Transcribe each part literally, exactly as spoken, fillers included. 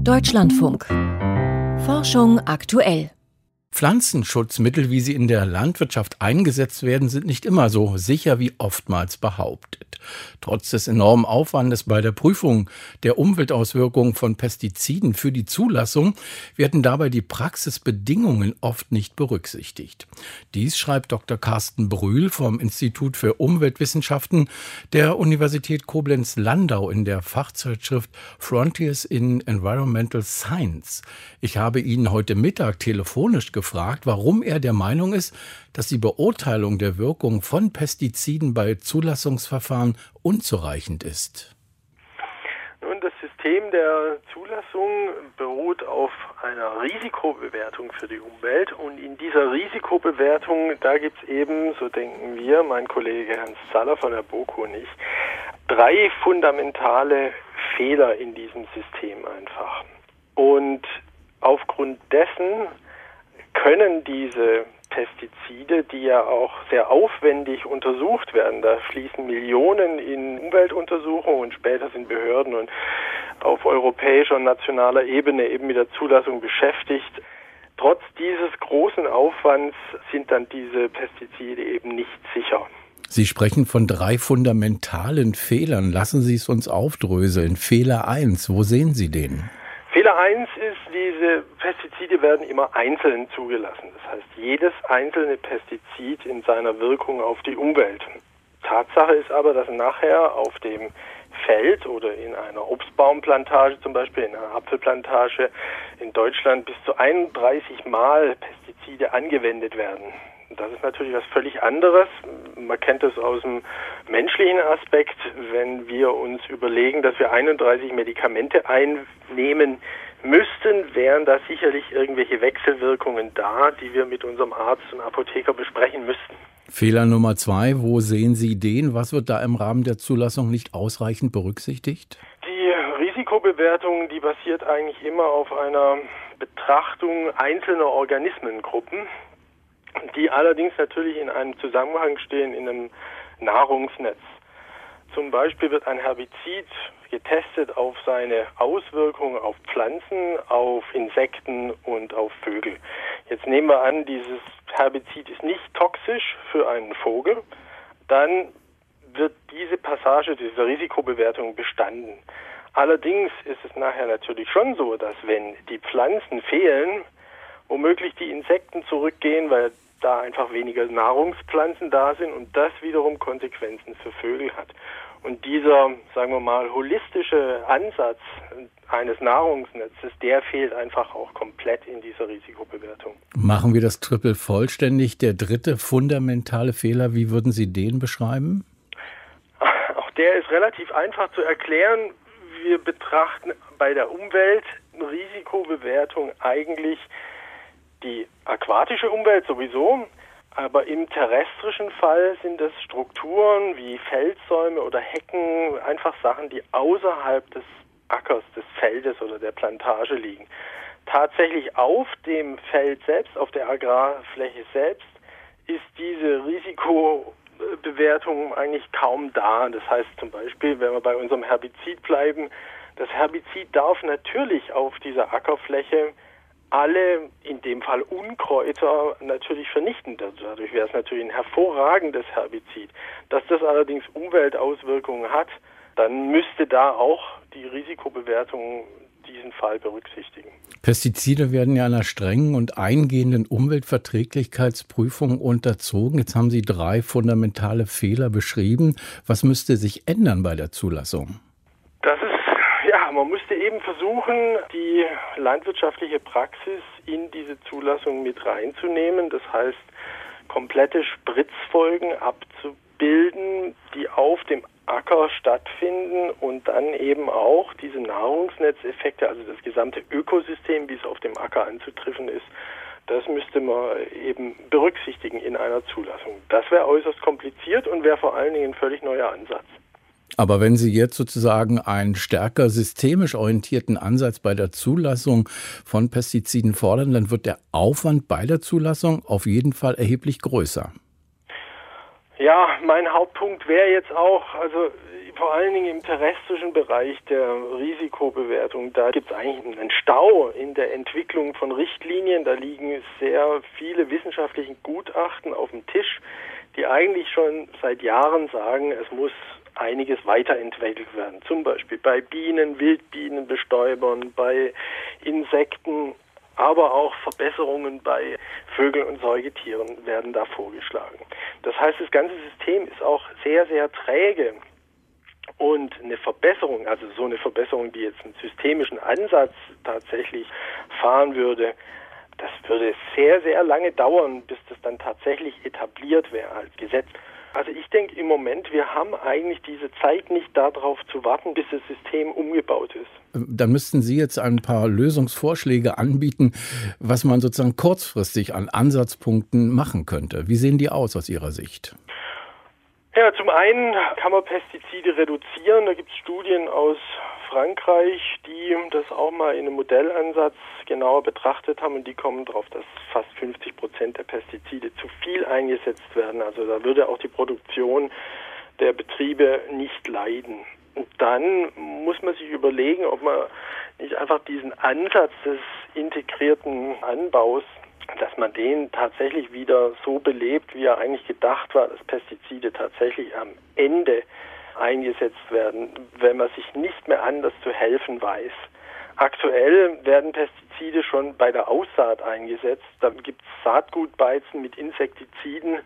Deutschlandfunk. Forschung aktuell. Pflanzenschutzmittel, wie sie in der Landwirtschaft eingesetzt werden, sind nicht immer so sicher wie oftmals behauptet. Trotz des enormen Aufwandes bei der Prüfung der Umweltauswirkungen von Pestiziden für die Zulassung werden dabei die Praxisbedingungen oft nicht berücksichtigt. Dies schreibt Doktor Carsten Brühl vom Institut für Umweltwissenschaften der Universität Koblenz-Landau in der Fachzeitschrift Frontiers in Environmental Science. Ich habe ihn heute Mittag telefonisch gefragt, warum er der Meinung ist, dass die Beurteilung der Wirkung von Pestiziden bei Zulassungsverfahren unzureichend ist. Nun, das System der Zulassung beruht auf einer Risikobewertung für die Umwelt, und in dieser Risikobewertung, da gibt es eben, so denken wir, mein Kollege Hans Zaller von der BOKU und ich, drei fundamentale Fehler in diesem System einfach. Und aufgrund dessen können diese Pestizide, die ja auch sehr aufwendig untersucht werden, da fließen Millionen in Umweltuntersuchungen und später sind Behörden und auf europäischer und nationaler Ebene eben mit der Zulassung beschäftigt. Trotz dieses großen Aufwands sind dann diese Pestizide eben nicht sicher. Sie sprechen von drei fundamentalen Fehlern. Lassen Sie es uns aufdröseln. Fehler eins, wo sehen Sie den? Fehler eins ist, diese Pestizide werden immer einzeln zugelassen. Das heißt, jedes einzelne Pestizid in seiner Wirkung auf die Umwelt. Tatsache ist aber, dass nachher auf dem Feld oder in einer Obstbaumplantage, zum Beispiel in einer Apfelplantage in Deutschland, bis zu einunddreißig Mal Pestizide angewendet werden. Das ist natürlich was völlig anderes. Man kennt das aus dem menschlichen Aspekt, wenn wir uns überlegen, dass wir einunddreißig Medikamente einnehmen müssten, wären da sicherlich irgendwelche Wechselwirkungen da, die wir mit unserem Arzt und Apotheker besprechen müssten. Fehler Nummer zwei, wo sehen Sie den? Was wird da im Rahmen der Zulassung nicht ausreichend berücksichtigt? Die Risikobewertung, die basiert eigentlich immer auf einer Betrachtung einzelner Organismengruppen, die allerdings natürlich in einem Zusammenhang stehen in einem Nahrungsnetz. Zum Beispiel wird ein Herbizid getestet auf seine Auswirkungen auf Pflanzen, auf Insekten und auf Vögel. Jetzt nehmen wir an, dieses Herbizid ist nicht toxisch für einen Vogel, dann wird diese Passage dieser Risikobewertung bestanden. Allerdings ist es nachher natürlich schon so, dass wenn die Pflanzen fehlen, womöglich die Insekten zurückgehen, weil da einfach weniger Nahrungspflanzen da sind und das wiederum Konsequenzen für Vögel hat. Und dieser, sagen wir mal, holistische Ansatz eines Nahrungsnetzes, der fehlt einfach auch komplett in dieser Risikobewertung. Machen wir das Triple vollständig. Der dritte fundamentale Fehler, wie würden Sie den beschreiben? Auch der ist relativ einfach zu erklären. Wir betrachten bei der Umweltrisikobewertung eigentlich die aquatische Umwelt sowieso, aber im terrestrischen Fall sind es Strukturen wie Feldsäume oder Hecken, einfach Sachen, die außerhalb des Ackers, des Feldes oder der Plantage liegen. Tatsächlich auf dem Feld selbst, auf der Agrarfläche selbst, ist diese Risikobewertung eigentlich kaum da. Das heißt zum Beispiel, wenn wir bei unserem Herbizid bleiben, das Herbizid darf natürlich auf dieser Ackerfläche alle, in dem Fall Unkräuter, natürlich vernichten. Dadurch wäre es natürlich ein hervorragendes Herbizid. Dass das allerdings Umweltauswirkungen hat, dann müsste da auch die Risikobewertung diesen Fall berücksichtigen. Pestizide werden ja einer strengen und eingehenden Umweltverträglichkeitsprüfung unterzogen. Jetzt haben Sie drei fundamentale Fehler beschrieben. Was müsste sich ändern bei der Zulassung? Das ist Ja, man müsste eben versuchen, die landwirtschaftliche Praxis in diese Zulassung mit reinzunehmen. Das heißt, komplette Spritzfolgen abzubilden, die auf dem Acker stattfinden und dann eben auch diese Nahrungsnetzeffekte, also das gesamte Ökosystem, wie es auf dem Acker anzutreffen ist, das müsste man eben berücksichtigen in einer Zulassung. Das wäre äußerst kompliziert und wäre vor allen Dingen ein völlig neuer Ansatz. Aber wenn Sie jetzt sozusagen einen stärker systemisch orientierten Ansatz bei der Zulassung von Pestiziden fordern, dann wird der Aufwand bei der Zulassung auf jeden Fall erheblich größer. Ja, mein Hauptpunkt wäre jetzt auch, also vor allen Dingen im terrestrischen Bereich der Risikobewertung, da gibt es eigentlich einen Stau in der Entwicklung von Richtlinien. Da liegen sehr viele wissenschaftliche Gutachten auf dem Tisch, die eigentlich schon seit Jahren sagen, es muss einiges weiterentwickelt werden. Zum Beispiel bei Bienen, Wildbienenbestäubern, bei Insekten, aber auch Verbesserungen bei Vögeln und Säugetieren werden da vorgeschlagen. Das heißt, das ganze System ist auch sehr, sehr träge. Und eine Verbesserung, also so eine Verbesserung, die jetzt einen systemischen Ansatz tatsächlich fahren würde, das würde sehr, sehr lange dauern, bis das dann tatsächlich etabliert wäre als Gesetz. Also ich denke im Moment, wir haben eigentlich diese Zeit nicht darauf zu warten, bis das System umgebaut ist. Dann müssten Sie jetzt ein paar Lösungsvorschläge anbieten, was man sozusagen kurzfristig an Ansatzpunkten machen könnte. Wie sehen die aus aus Ihrer Sicht? Ja, zum einen kann man Pestizide reduzieren. Da gibt es Studien aus Frankreich, die das auch mal in einem Modellansatz genauer betrachtet haben, und die kommen darauf, dass fast fünfzig Prozent der Pestizide zu viel eingesetzt werden. Also da würde auch die Produktion der Betriebe nicht leiden. Und dann muss man sich überlegen, ob man nicht einfach diesen Ansatz des integrierten Anbaus, dass man den tatsächlich wieder so belebt, wie er eigentlich gedacht war, dass Pestizide tatsächlich am Ende eingesetzt werden, wenn man sich nicht mehr anders zu helfen weiß. Aktuell werden Pestizide schon bei der Aussaat eingesetzt. Da gibt es Saatgutbeizen mit Insektiziden,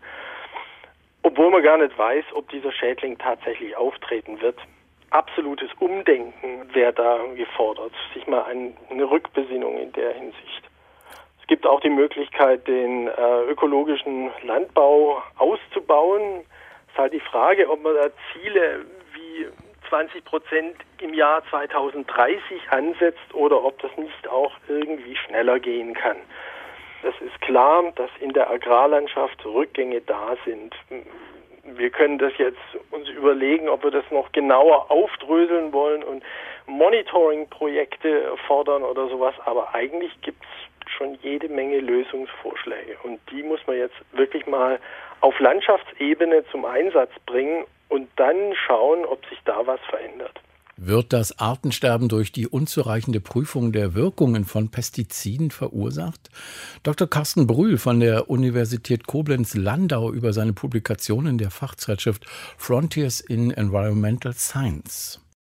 obwohl man gar nicht weiß, ob dieser Schädling tatsächlich auftreten wird. Absolutes Umdenken wäre da gefordert, sich mal an eine Rückbesinnung in der Hinsicht. Es gibt auch die Möglichkeit, den äh, ökologischen Landbau auszubauen. Es ist halt die Frage, ob man da Ziele wie zwanzig Prozent im Jahr zweitausenddreißig ansetzt oder ob das nicht auch irgendwie schneller gehen kann. Es ist klar, dass in der Agrarlandschaft Rückgänge da sind. Wir können das jetzt uns überlegen, ob wir das noch genauer aufdröseln wollen und Monitoring-Projekte fordern oder sowas, aber eigentlich gibt es schon jede Menge Lösungsvorschläge und die muss man jetzt wirklich mal auf Landschaftsebene zum Einsatz bringen und dann schauen, ob sich da was verändert. Wird das Artensterben durch die unzureichende Prüfung der Wirkungen von Pestiziden verursacht? Doktor Carsten Brühl von der Universität Koblenz-Landau über seine Publikation in der Fachzeitschrift Frontiers in Environmental Science.